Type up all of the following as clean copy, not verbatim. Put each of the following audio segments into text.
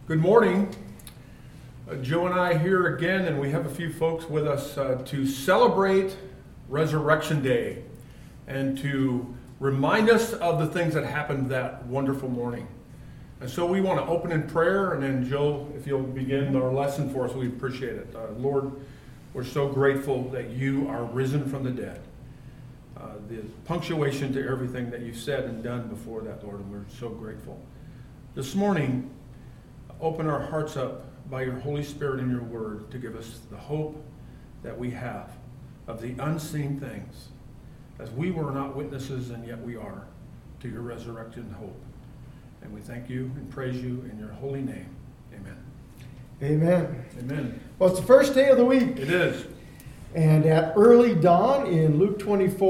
Good morning. Joe and I here again, and we have a few folks with us to celebrate Resurrection Day and to remind us of the things that happened that wonderful morning. And so we want to open in prayer, and then Joe, if you'll begin our lesson for us, we appreciate it. Lord, we're so grateful that you are risen from the dead. The punctuation to everything that you've said and done before that, Lord, and we're so grateful. This morning, open our hearts up by your Holy Spirit and your word to give us the hope that we have of the unseen things, as we were not witnesses and yet we are, to your resurrected hope. And we thank you and praise you in your holy name. Amen. Amen. Amen. Well, it's the first day of the week. It is. And at early dawn in Luke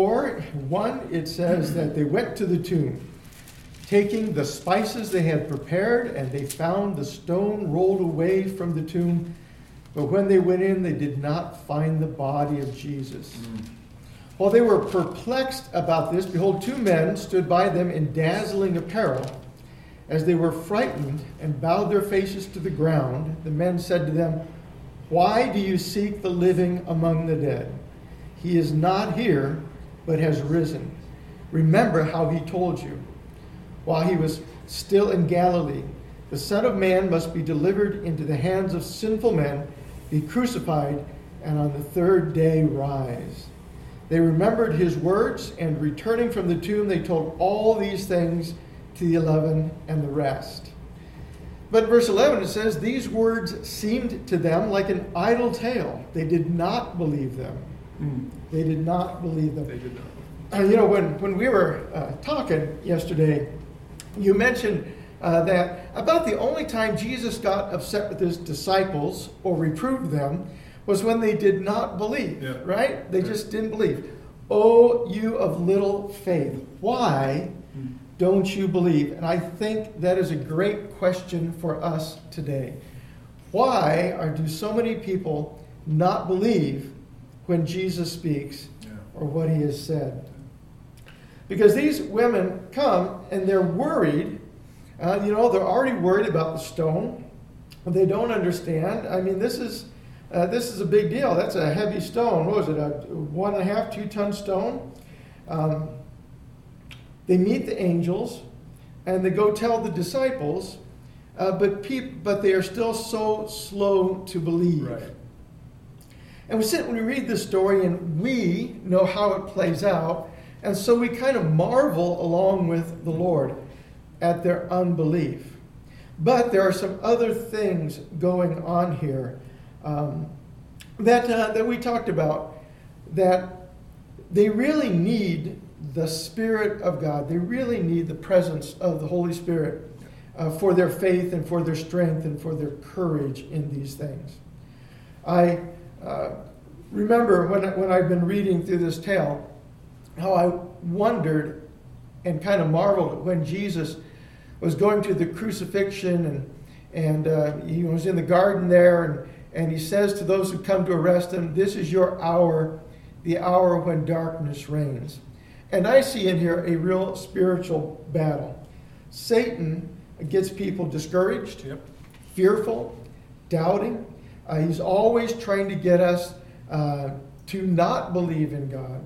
24:1, it says that they went to the tomb, taking the spices they had prepared, and they found the stone rolled away from the tomb. But when they went in, they did not find the body of Jesus. While they were perplexed about this, behold, two men stood by them in dazzling apparel. As they were frightened and bowed their faces to the ground, the men said to them, "Why do you seek the living among the dead? He is not here, but has risen. Remember how he told you, while he was still in Galilee, the Son of Man must be delivered into the hands of sinful men, be crucified, and on the third day rise." They remembered his words, and returning from the tomb, they told all these things to the 11 and the rest. But in verse 11 it says, these words seemed to them like an idle tale. They did not believe them. They did not believe them. They did not. When we were talking yesterday, you mentioned that about the only time Jesus got upset with his disciples or reproved them was when they did not believe, right? They just didn't believe. Oh, you of little faith, why don't you believe? And I think that is a great question for us today. Why do so many people not believe when Jesus speaks or what he has said? Because these women come and they're worried. They're already worried about the stone. They don't understand. I mean, this is a big deal. That's a heavy stone. What was it? A 1.5, 2-ton stone? They meet the angels, and they go tell the disciples, but they are still so slow to believe. Right. And we sit when we read this story, and we know how it plays out, and so we kind of marvel along with the Lord at their unbelief. But there are some other things going on here that we talked about, that they really need the Spirit of God. They really need the presence of the Holy Spirit for their faith and for their strength and for their courage in these things. I remember when I've been reading through this tale, how I wondered and kind of marveled when Jesus was going to the crucifixion and he was in the garden there and he says to those who come to arrest him, "This is your hour, the hour when darkness reigns." And I see in here a real spiritual battle. Satan gets people discouraged, fearful, doubting. He's always trying to get us to not believe in God.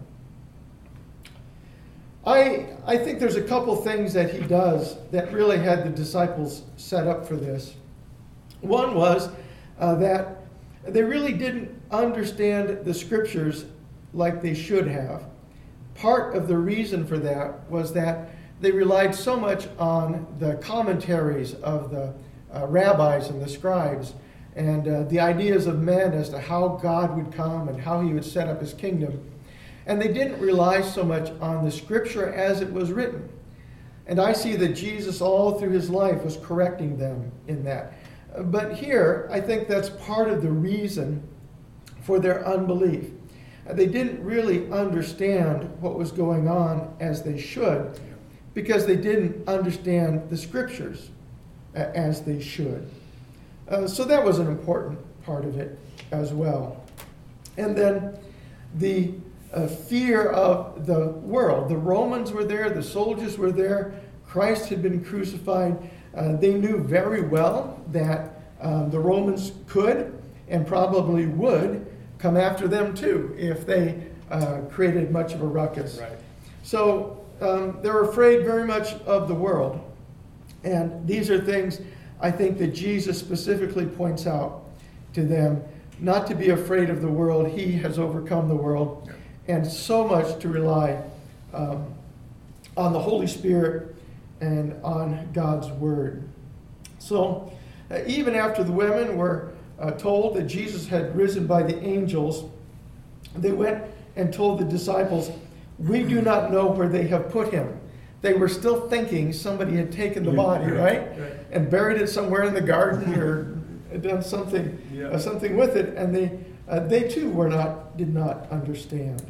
I think there's a couple things that he does that really had the disciples set up for this. One was that they really didn't understand the scriptures like they should have. Part of the reason for that was that they relied so much on the commentaries of the rabbis and the scribes and the ideas of men as to how God would come and how he would set up his kingdom. And they didn't rely so much on the scripture as it was written. And I see that Jesus all through his life was correcting them in that. But here, I think that's part of the reason for their unbelief. They didn't really understand what was going on as they should because they didn't understand the scriptures as they should. So that was an important part of it as well. And then the fear of the world. The Romans were there, the soldiers were there, Christ had been crucified. they knew very well that the Romans could and probably would come after them too if they created much of a ruckus. Right. So they're afraid very much of the world. And these are things I think that Jesus specifically points out to them, not to be afraid of the world. He has overcome the world. Yeah. And so much to rely on the Holy Spirit and on God's Word. So even after the women were told that Jesus had risen by the angels, they went and told the disciples, "We do not know where they have put him." They were still thinking somebody had taken the body, right? And buried it somewhere in the garden or done something something with it, and they too did not understand.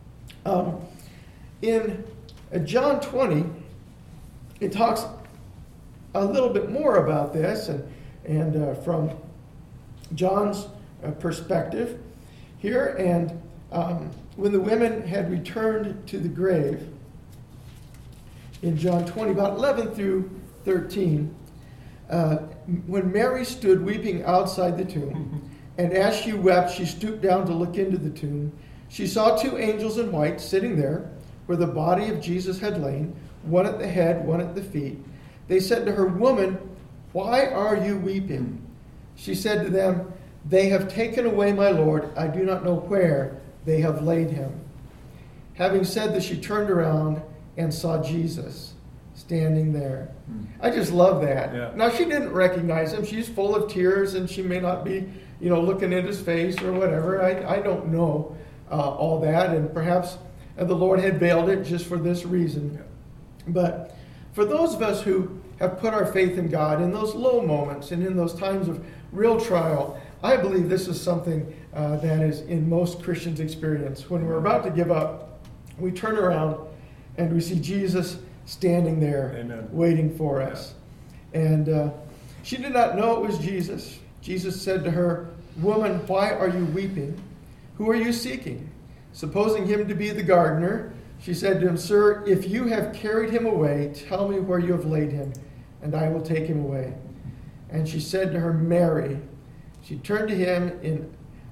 In John 20, it talks a little bit more about this, and from John's perspective here. And when the women had returned to the grave, in John 20, about 11 through 13, when Mary stood weeping outside the tomb, and as she wept, she stooped down to look into the tomb. She saw two angels in white sitting there, where the body of Jesus had lain, one at the head, one at the feet. They said to her, "Woman, why are you weeping?" She said to them, "They have taken away my Lord. I do not know where they have laid him." Having said this, she turned around and saw Jesus standing there. I just love that. Yeah. Now, she didn't recognize him. She's full of tears, and she may not be, looking at his face or whatever. I don't know all that, and perhaps the Lord had veiled it just for this reason. Yeah. But for those of us who have put our faith in God in those low moments and in those times of real trial, I believe this is something that is in most Christians' experience. When we're about to give up, we turn around and we see Jesus standing there. Amen. Waiting for us. Yeah. And she did not know it was Jesus. Jesus said to her, "Woman, why are you weeping? Who are you seeking?" Supposing him to be the gardener, she said to him, "Sir, if you have carried him away, tell me where you have laid him, and I will take him away." And she said to her, "Mary." She turned to him in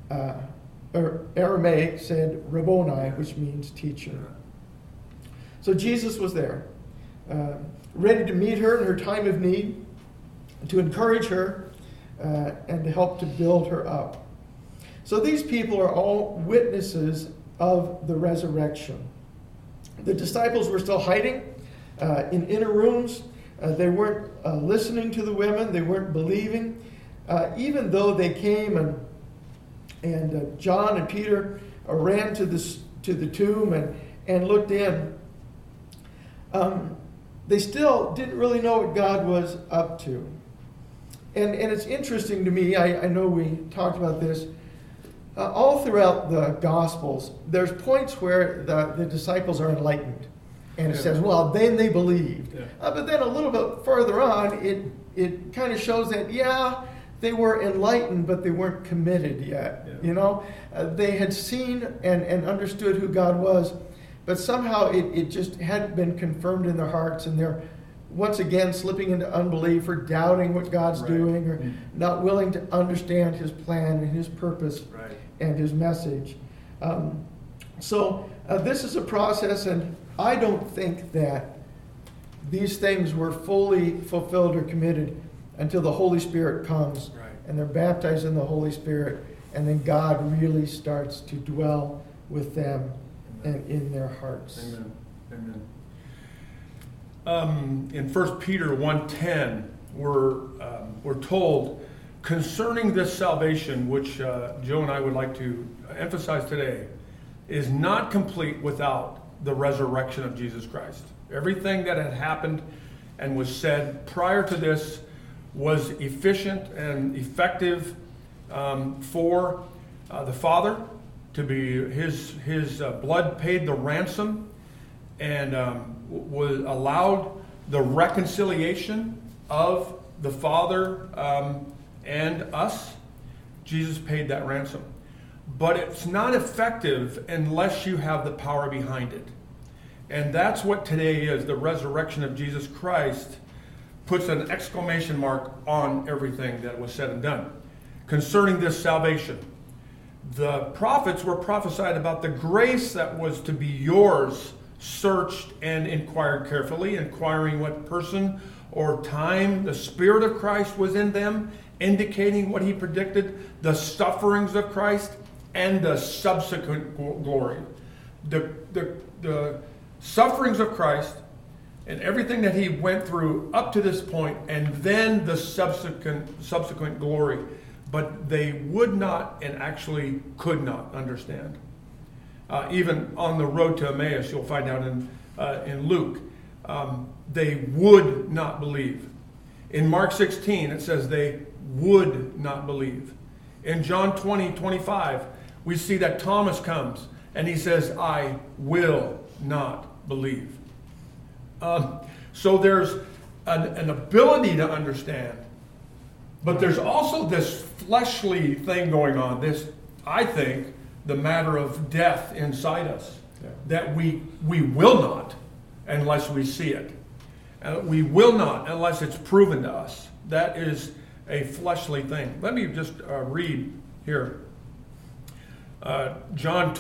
Aramaic, said Rabboni, which means teacher. So Jesus was there, ready to meet her in her time of need, to encourage her, and to help to build her up. So these people are all witnesses of the resurrection. The disciples were still hiding in inner rooms. They weren't listening to the women. They weren't believing. Even though they came and John and Peter ran to the tomb and looked in, they still didn't really know what God was up to. And it's interesting to me, I know we talked about this, all throughout the Gospels, there's points where the disciples are enlightened. And it says, well, then they believed. Yeah. But then a little bit further on, it kind of shows that, they were enlightened, but they weren't committed yet. Yeah. They had seen and understood who God was, but somehow it just hadn't been confirmed in their hearts, and they're once again slipping into unbelief or doubting what God's doing, or not willing to understand his plan and his purpose and his message. So this is a process, and I don't think that these things were fully fulfilled or committed until the Holy Spirit comes and they're baptized in the Holy Spirit, and then God really starts to dwell with them and in their hearts. Amen. Amen. In 1 Peter 1:10, we're told concerning this salvation, which Joe and I would like to emphasize today, is not complete without the resurrection of Jesus Christ. Everything that had happened and was said prior to this was efficient and effective for the Father to be his blood paid the ransom and was allowed the reconciliation of the Father and us. Jesus paid that ransom. But it's not effective unless you have the power behind it. And that's what today is, the resurrection of Jesus Christ puts an exclamation mark on everything that was said and done concerning this salvation. The prophets were prophesied about the grace that was to be yours, searched and inquired carefully, inquiring what person or time the Spirit of Christ was in them, indicating what he predicted, the sufferings of Christ and the subsequent glory. The sufferings of Christ and everything that he went through up to this point, and then the subsequent glory. But they would not and actually could not understand. Even on the road to Emmaus, you'll find out in Luke, they would not believe. In Mark 16, it says they would not believe. In John 20:25, we see that Thomas comes and he says, I will not believe. So there's an ability to understand, but there's also this fleshly thing going on. This, I think, the matter of death inside us, that we will not unless we see it. We will not unless it's proven to us. That is a fleshly thing. Let me just read here. John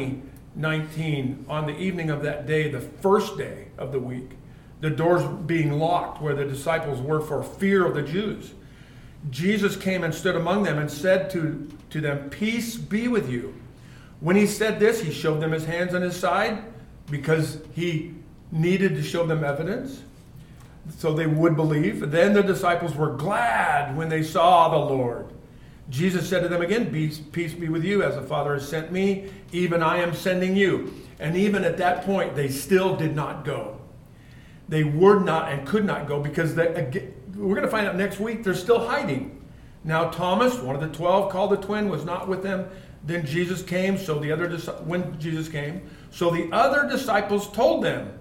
20:19, on the evening of that day, the first day of the week, the doors being locked where the disciples were for fear of the Jews, Jesus came and stood among them and said to them, peace be with you. When he said this, he showed them his hands and his side, because he needed to show them evidence so they would believe. Then the disciples were glad when they saw the Lord. Jesus said to them again, peace be with you. As the Father has sent me, even I am sending you. And even at that point, they still did not go. They would not and could not go, because we're going to find out next week they're still hiding. Now Thomas, one of the 12, called the twin, was not with them. Then Jesus came, when Jesus came, so the other disciples told him,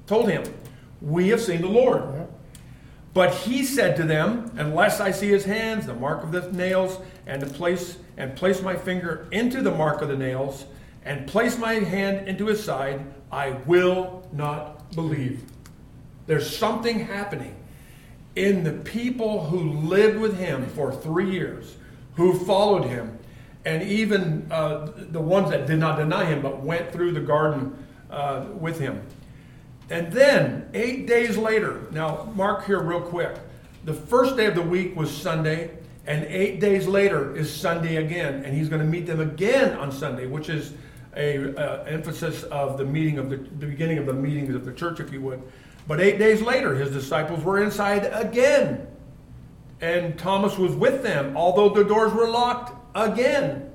we have seen the Lord. Yeah. But he said to them, unless I see his hands, the mark of the nails, and place my finger into the mark of the nails, and place my hand into his side, I will not believe. There's something happening in the people who lived with him for 3 years, who followed him, and even the ones that did not deny him but went through the garden with him. And then 8 days later, now mark here real quick, the first day of the week was Sunday, and 8 days later is Sunday again, and he's going to meet them again on Sunday, which is a emphasis of the beginning of the meetings of the church, if you would. But 8 days later, his disciples were inside again, and Thomas was with them, although the doors were locked again.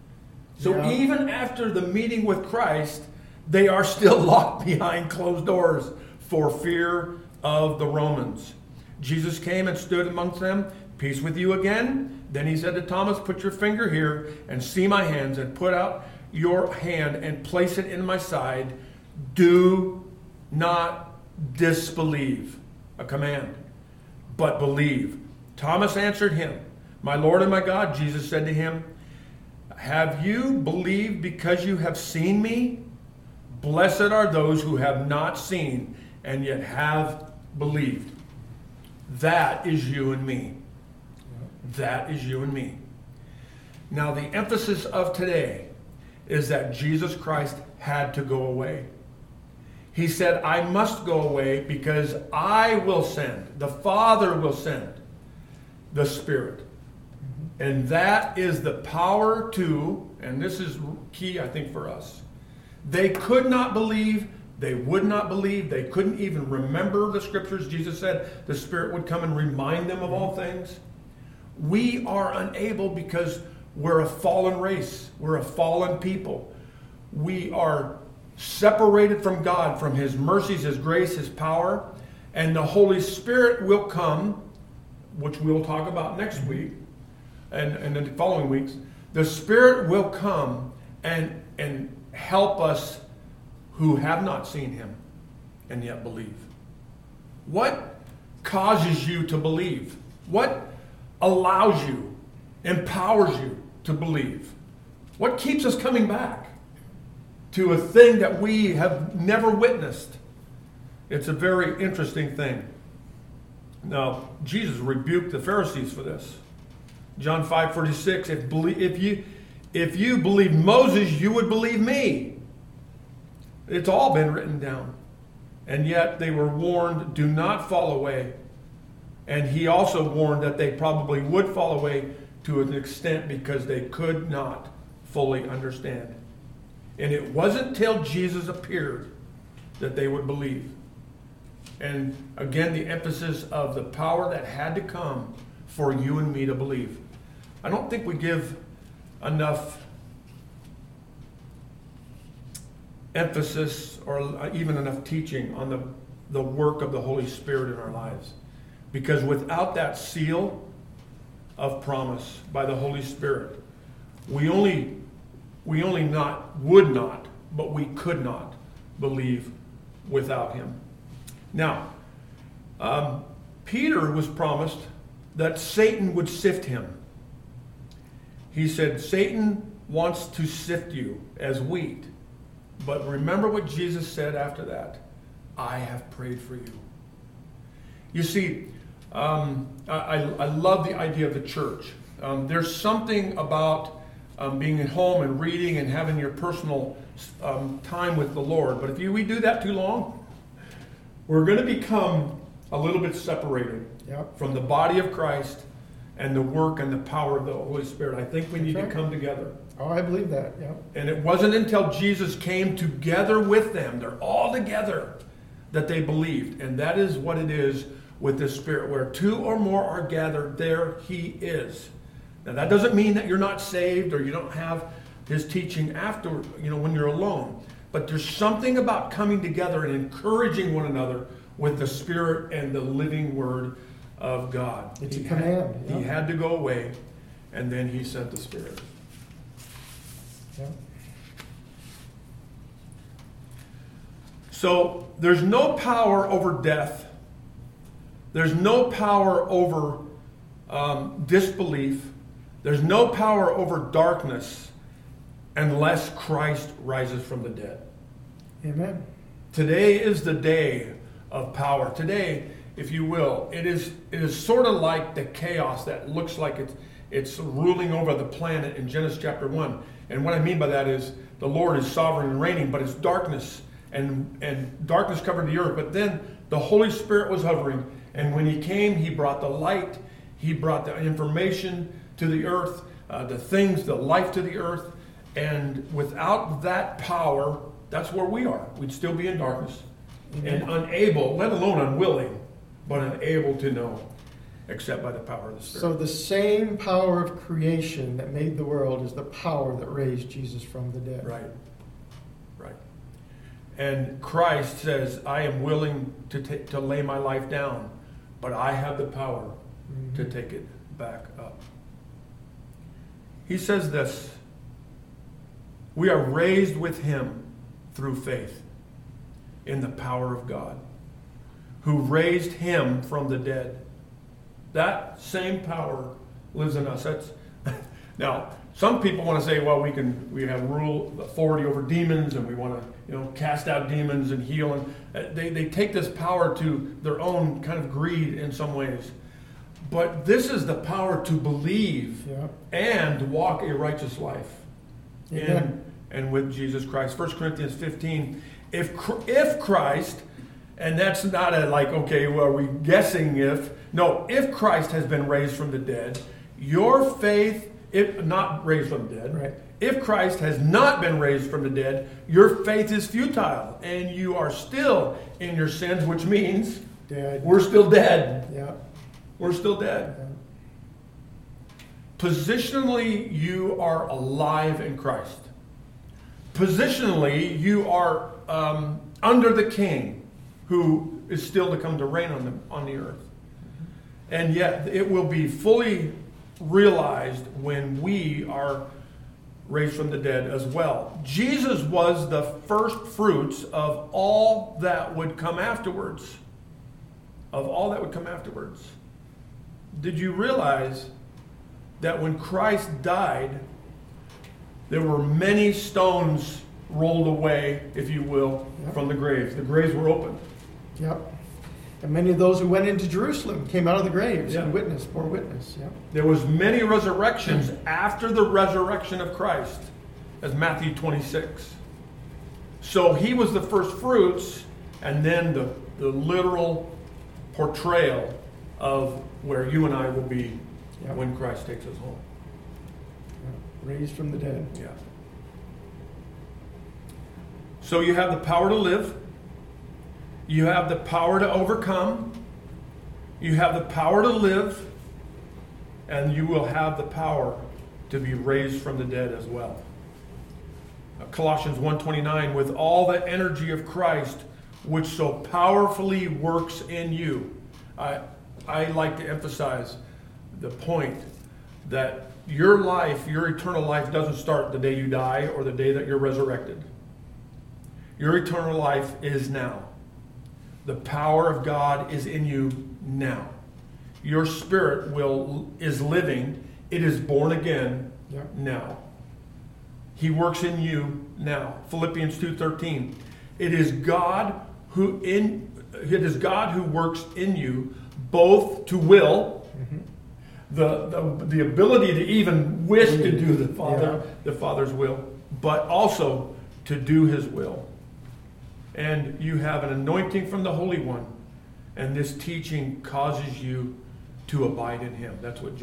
So even after the meeting with Christ, they are still locked behind closed doors for fear of the Romans. Jesus came and stood amongst them. Peace with you again. Then he said to Thomas, put your finger here and see my hands, and put out your hand and place it in my side. Do not disbelieve, a command, but believe. Thomas answered him, my Lord and my God. Jesus said to him, have you believed because you have seen me? Blessed are those who have not seen and yet have believed. That is you and me. That is you and me. Now, the emphasis of today is that Jesus Christ had to go away. He said, I must go away because I will send, the Father will send the Spirit. And that is the power to, and this is key, I think, for us. They could not believe, they would not believe, they couldn't even remember the scriptures. Jesus said the Spirit would come and remind them of all things. We are unable because we're a fallen race. We're a fallen people. We are separated from God, from his mercies, his grace, his power. And the Holy Spirit will come, which we'll talk about next week and the following weeks. The Spirit will come and help us who have not seen him and yet believe. What causes you to believe? What allows you, empowers you to believe? What keeps us coming back to a thing that we have never witnessed? It's a very interesting thing. Now, Jesus rebuked the Pharisees for this. John 5:46, if you believe Moses, you would believe me. It's all been written down. And yet they were warned, do not fall away. And he also warned that they probably would fall away to an extent because they could not fully understand. And it wasn't till Jesus appeared that they would believe. And again, the emphasis of the power that had to come for you and me to believe. I don't think we give enough emphasis or even enough teaching on the work of the Holy Spirit in our lives. Because without that seal of promise by the Holy Spirit, we would not, but we could not believe without him. Now, Peter was promised that Satan would sift him. He said, Satan wants to sift you as wheat. But remember what Jesus said after that. I have prayed for you. You see, I love the idea of the church. There's something about being at home and reading and having your personal time with the Lord. But if we do that too long, we're going to become a little bit separated from the body of Christ and the work and the power of the Holy Spirit. I think we need to come together. Oh, I believe that, yeah. And it wasn't until Jesus came together with them, they're all together, that they believed. And that is what it is with the Spirit. Where two or more are gathered, there he is. Now that doesn't mean that you're not saved or you don't have his teaching after, when you're alone. But there's something about coming together and encouraging one another with the Spirit and the living Word of God. It's a command. He had to go away, and then he sent the Spirit. Yeah. So there's no power over death. There's no power over disbelief. There's no power over darkness unless Christ rises from the dead. Amen. Today is the day of power. Today, if you will, it is sort of like the chaos that looks like it's ruling over the planet in Genesis chapter 1. And what I mean by that is the Lord is sovereign and reigning, but it's darkness, and darkness covered the earth. But then the Holy Spirit was hovering, and when he came, he brought the light, he brought the information to the earth, the life to the earth. And without that power, that's where we are. We'd still be in darkness. Amen. And unable, let alone unwilling, but unable to know except by the power of the Spirit. So the same power of creation that made the world is the power that raised Jesus from the dead. Right. And Christ says, I am willing to lay my life down, but I have the power to take it back up. He says this, we are raised with him through faith in the power of God, who raised him from the dead. That same power lives in us. Now, some people want to say, well, we have authority over demons, and we want to cast out demons and heal. And they take this power to their own kind of greed in some ways. But this is the power to believe and walk a righteous life in and with Jesus Christ. 1 Corinthians 15, if Christ, and that's not are we guessing if? No, if Christ has been raised from the dead, your faith, if not raised from the dead, right. If Christ has not been raised from the dead, your faith is futile, and you are still in your sins, which means dead. We're still dead. Yeah. We're still dead. Yeah. Positionally, you are alive in Christ. Positionally, you are under the King, who is still to come to reign on the earth. And yet, it will be fully realized when we are raised from the dead as well. Jesus was the first fruits of all that would come afterwards. Of all that would come afterwards. Did you realize that when Christ died, there were many stones rolled away, if you will, from the graves? The graves were opened. Yep. And many of those who went into Jerusalem came out of the graves Yeah. and bore witness. Yeah. There was many resurrections after the resurrection of Christ, as Matthew 26. So he was the first fruits, and then the literal portrayal of where you and I will be Yeah. when Christ takes us home. Yeah. Raised from the dead. Yeah. So you have the power to live. You have the power to overcome. You have the power to live. And you will have the power to be raised from the dead as well. Colossians 1:29, with all the energy of Christ, which so powerfully works in you. I like to emphasize the point that your life, your eternal life, doesn't start the day you die or the day that you're resurrected. Your eternal life is now. The power of God is in you now. Your spirit is living. It is born again now. He works in you now. Philippians 2:13. It is God who works in you both to will, the ability to even wish to do the Father's will, but also to do His will. And you have an anointing from the Holy One, and this teaching causes you to abide in Him. That's what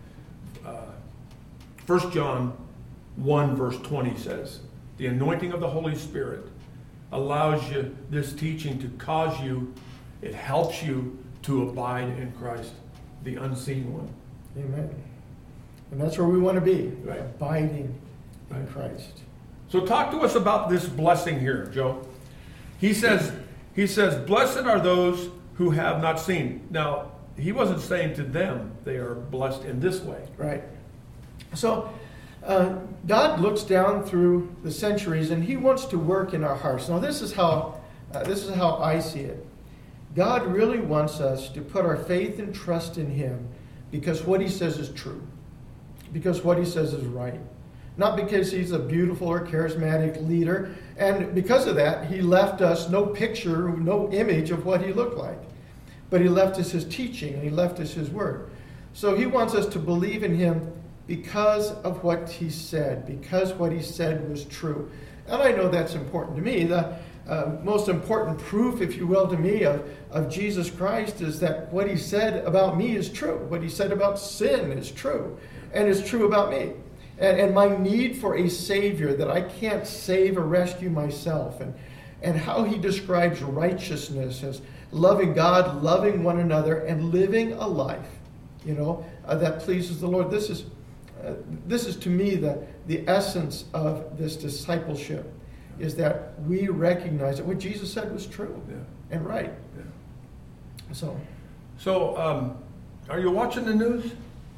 1 John 1 verse 20 says. The anointing of the Holy Spirit allows you, this teaching to cause you, it helps you to abide in Christ, the unseen one. Amen. And that's where we want to be, Right. abiding in Christ. So talk to us about this blessing here, Joe. He says, blessed are those who have not seen. Now, he wasn't saying to them they are blessed in this way. Right. So, God looks down through the centuries and He wants to work in our hearts. Now, this is how I see it. God really wants us to put our faith and trust in Him because what He says is true, because what He says is right. Not because He's a beautiful or charismatic leader, and because of that, He left us no picture, no image of what He looked like. But He left us His teaching, and He left us His word. So He wants us to believe in Him because of what He said, because what He said was true. And I know that's important to me. The most important proof, if you will, to me of Jesus Christ is that what He said about me is true. What He said about sin is true, and is true about me. And my need for a Savior that I can't save or rescue myself, and how He describes righteousness as loving God, loving one another, and living a life, that pleases the Lord. This is to me the essence of this discipleship, is that we recognize that what Jesus said was true and right. Yeah. So, are you watching the news?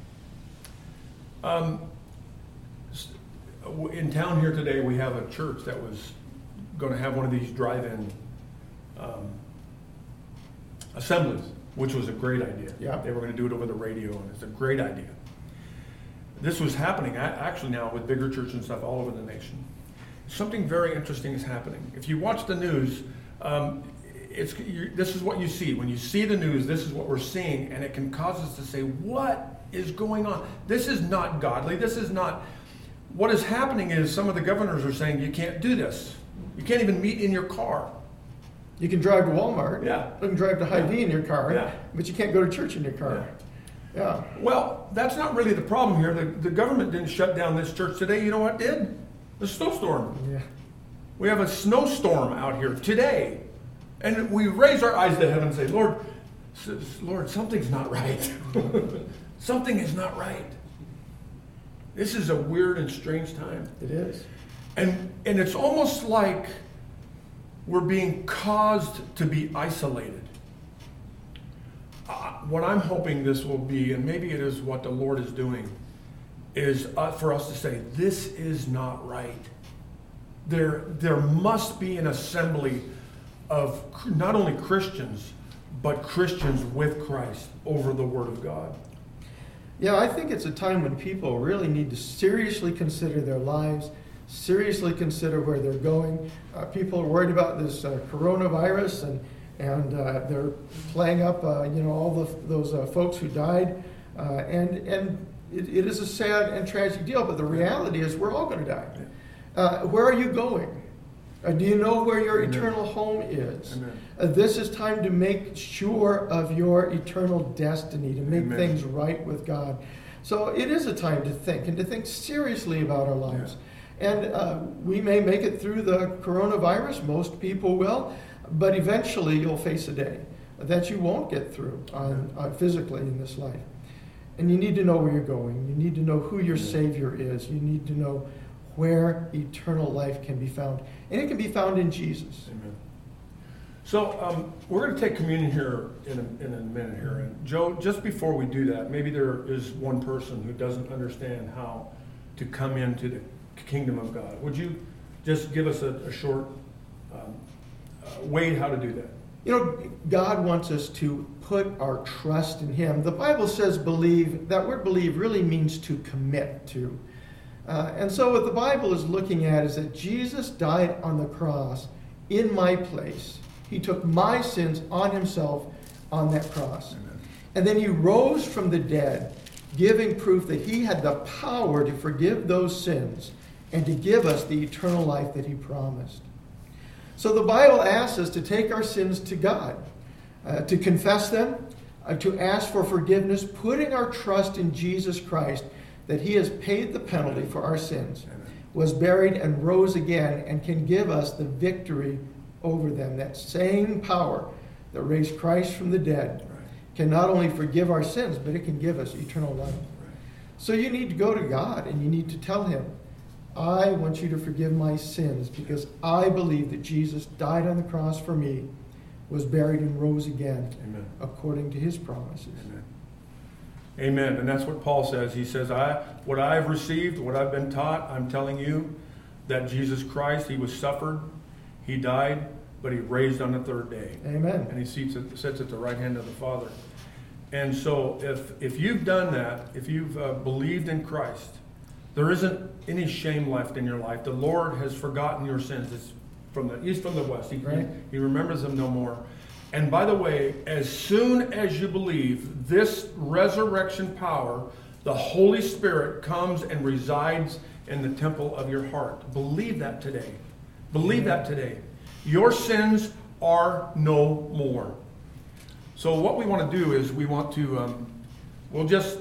In town here today, we have a church that was going to have one of these drive-in assemblies, which was a great idea. Yeah. They were going to do it over the radio, and it's a great idea. This was happening actually now with bigger churches and stuff all over the nation. Something very interesting is happening. If you watch the news, this is what you see. When you see the news, this is what we're seeing, and it can cause us to say, what is going on? This is not godly. This is not... What is happening is some of the governors are saying, you can't do this. You can't even meet in your car. You can drive to Walmart. Yeah. You can drive to Hy-Vee in your car. Yeah. But you can't go to church in your car. Yeah. Well, that's not really the problem here. The government didn't shut down this church today. You know what did? The snowstorm. Yeah. We have a snowstorm out here today. And we raise our eyes to heaven and say, Lord, something's not right. Something is not right. This is a weird and strange time. It is. And it's almost like we're being caused to be isolated. What I'm hoping this will be, and maybe it is what the Lord is doing, is for us to say, this is not right. There must be an assembly of not only Christians, but Christians with Christ over the Word of God. Yeah, I think it's a time when people really need to seriously consider their lives, seriously consider where they're going. People are worried about this coronavirus, And they're playing up, all those folks who died. And it is a sad and tragic deal, but the reality is we're all going to die. Where are you going? Do you know where your eternal home is? This is time to make sure of your eternal destiny, to make things right with God. So it is a time to think, and to think seriously about our lives. And we may make it through the coronavirus. Most people will. But eventually you'll face a day that you won't get through physically in this life. And you need to know where you're going. You need to know who your Savior is. You need to know where eternal life can be found. And it can be found in Jesus. Amen. So we're going to take communion here in a minute here. And Joe, just before we do that, maybe there is one person who doesn't understand how to come into the kingdom of God. Would you just give us a short way how to do that? God wants us to put our trust in Him. The Bible says believe. That word believe really means to commit to. And so what the Bible is looking at is that Jesus died on the cross in my place. He took my sins on Himself on that cross. Amen. And then He rose from the dead, giving proof that He had the power to forgive those sins and to give us the eternal life that He promised. So the Bible asks us to take our sins to God, to confess them, to ask for forgiveness, putting our trust in Jesus Christ, that He has paid the penalty for our sins, was buried and rose again, and can give us the victory over them. That same power that raised Christ from the dead can not only forgive our sins, but it can give us eternal life. So you need to go to God and you need to tell Him, I want you to forgive my sins because I believe that Jesus died on the cross for me, was buried and rose again, according to His promises. Amen. Amen. And that's what Paul says. He says, what I've received, what I've been taught, I'm telling you that Jesus Christ, He was suffered, He died, but He raised on the third day. Amen. And He sits at the right hand of the Father. And so if you've done that, if you've believed in Christ, there isn't any shame left in your life. The Lord has forgotten your sins. It's from the east, from the west. He remembers them no more. And by the way, as soon as you believe this resurrection power, the Holy Spirit comes and resides in the temple of your heart. Believe that today. Believe that today. Your sins are no more. So what we want to do is we want to, we'll just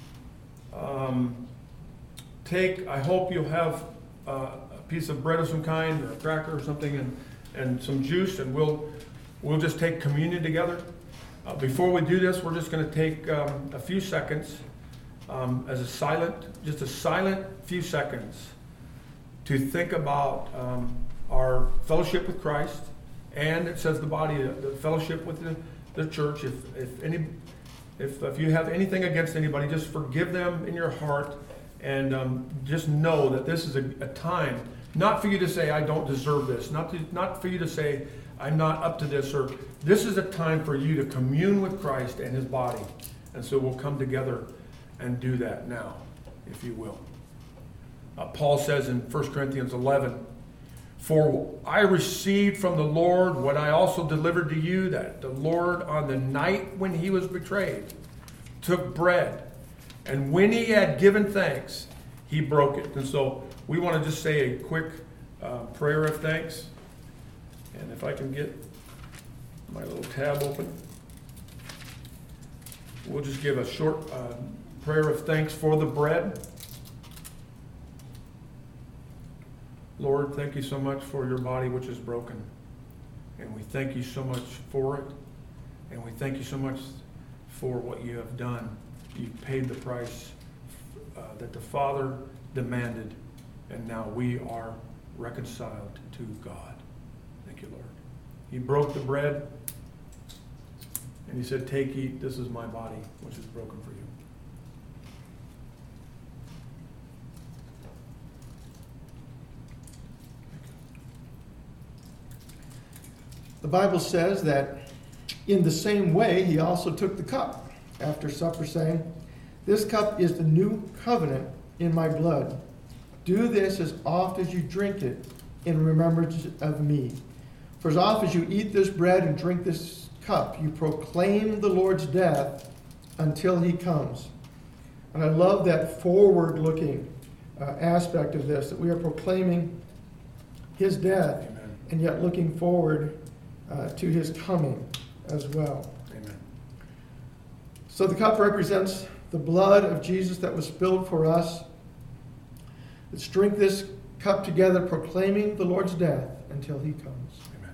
take, I hope you'll have a piece of bread of some kind or a cracker or something and some juice, and we'll just take communion together. Before we do this, we're just going to take a few seconds as a silent few seconds to think about our fellowship with Christ, and it says the fellowship with the church. If you have anything against anybody, just forgive them in your heart, and just know that this is a time not for you to say I don't deserve this, not for you to say I'm not up to this, or this is a time for you to commune with Christ and His body. And so we'll come together and do that now, if you will. Paul says in 1 Corinthians 11, for I received from the Lord what I also delivered to you, that the Lord on the night when He was betrayed took bread, and when He had given thanks, He broke it. And so we want to just say a quick prayer of thanks. And if I can get my little tab open, we'll just give a short prayer of thanks for the bread. Lord, thank you so much for your body which is broken. And we thank you so much for it. And we thank you so much for what you have done. You paid the price that the Father demanded. And now we are reconciled to God. Thank you, Lord. He broke the bread. And He said, take, eat. This is my body which is broken for you. The Bible says that in the same way, He also took the cup after supper, saying, this cup is the new covenant in my blood. Do this as oft as you drink it in remembrance of me. For as often as you eat this bread and drink this cup, you proclaim the Lord's death until he comes. And I love that forward-looking aspect of this, that we are proclaiming his death, Amen. and yet looking forward to his coming as well. Amen. So the cup represents the blood of Jesus that was spilled for us. Let's drink this cup together, proclaiming the Lord's death until he comes. Amen.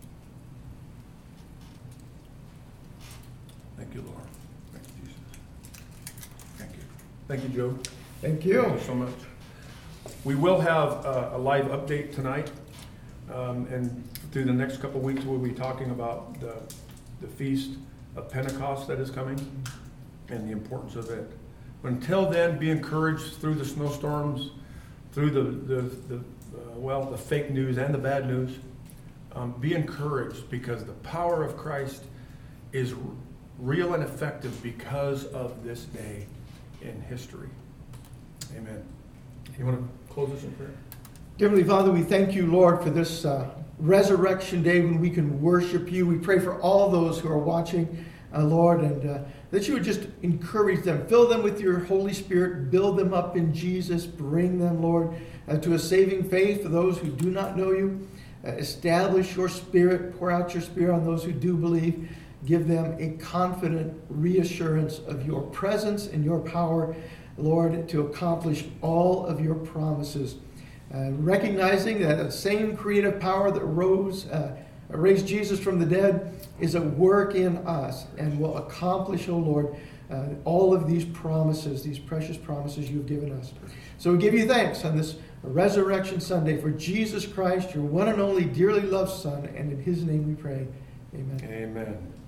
Thank you, Lord. Thank you, Jesus. Thank you. Thank you, Joe. Thank you. Thank you so much. We will have a live update tonight, and through the next couple of weeks we'll be talking about the Feast of Pentecost that is coming and the importance of it. But until then, be encouraged through the snowstorms, through the fake news and the bad news. Be encouraged, because the power of Christ is real and effective because of this day in history. Amen. You want to close us in prayer? Dear Heavenly Father, we thank you, Lord, for this resurrection day when we can worship you. We pray for all those who are watching, Lord, and that you would just encourage them, fill them with your Holy Spirit, build them up in Jesus, bring them, Lord, to a saving faith for those who do not know you. Establish your Spirit, pour out your Spirit on those who do believe. Give them a confident reassurance of your presence and your power, Lord, to accomplish all of your promises. Recognizing that the same creative power that raised Jesus from the dead is at work in us and will accomplish, oh Lord, all of these promises, these precious promises you've given us. So we give you thanks on this Resurrection Sunday for Jesus Christ, your one and only dearly loved Son, and in his name we pray. Amen. Amen.